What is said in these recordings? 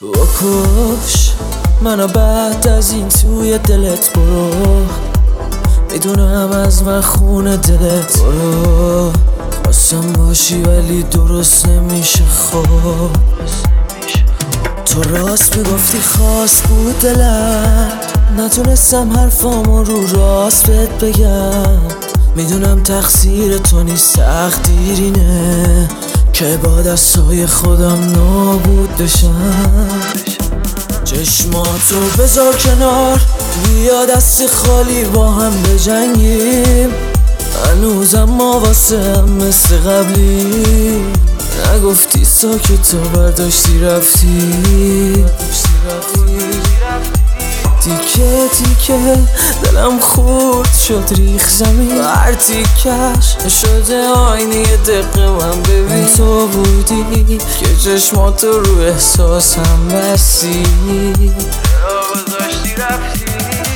بکش منو بعد از این توی دلت برو، میدونم از من خونه دلت برو، خواستم باشی ولی درست نمیشه. خب تو راست میگفتی خواست بود دلم، نتونستم حرفامو رو راست بهت بگم. میدونم تقصیر تو نیست، تقدیرینه که با دستای خودم نابود بشم. چشماتو بذار کنار، بیا دست خالی با هم بجنگیم. هنوزم ما واسه هم مثل قبلی، نگفتی ساکت و برداشتی رفتی. تیکه تیکه دلم خورد شد ریخ زمین، هر تیکش شده آینه یه دقیقه من ببین. تو بودی که چشماتو رو احساسم بستی، چرا گذاشتی رفتی.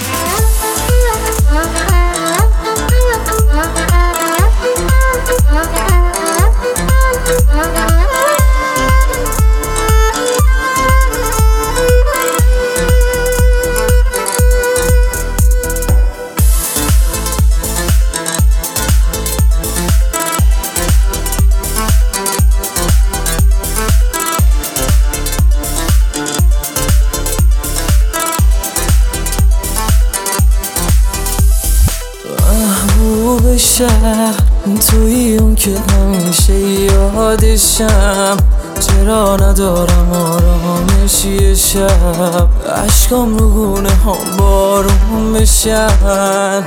محبوب شهر توی اون که همیشه یادشم، چرا ندارم آرامشی شب، عشقام رو گونه هم بارون بشن.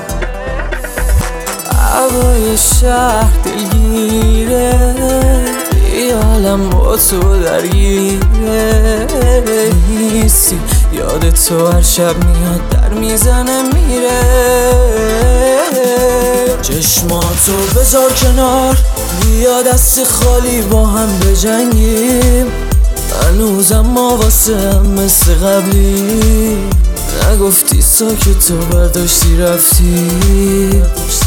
هوای شهر دلگیره، خیالم با تو درگیره، نیستی یاد تو هر شب میاد در میزنه میره. چشماتو بذار کنار، بیا دست خالی با هم بجنگیم. هنوزم ما واسه هم مثل قبلی، نگفتی ساکت و برداشتی رفتی.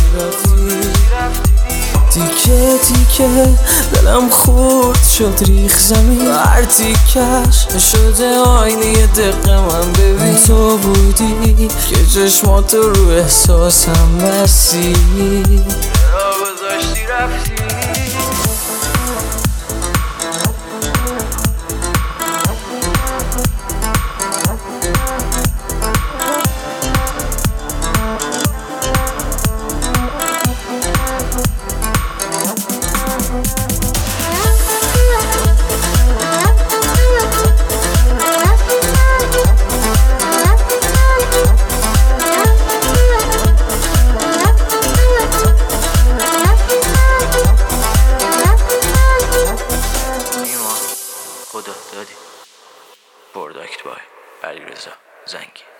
تیکه تیکه دلم خورد شد ریخ زمین، هر تیکش شده آینه یه دقیقه من ببین. تو بودی که چشماتو رو احساسم بستی، چرا گذاشتی رفتی. خدا دادی. پروداکت بای علیرضا زنگی.